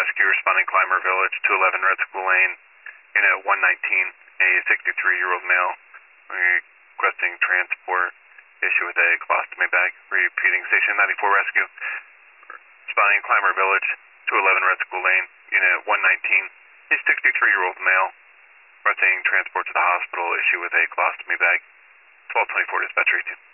Rescue responding Clymer Village, 211 Red School Lane, Unit 119, a 63-year-old male requesting transport, issue with a colostomy bag. Repeating, Station 94 Rescue responding Clymer Village, 211 Red School Lane, Unit 119, a 63-year-old male requesting transport to the hospital, issue with a colostomy bag. 1224 dispatch 18.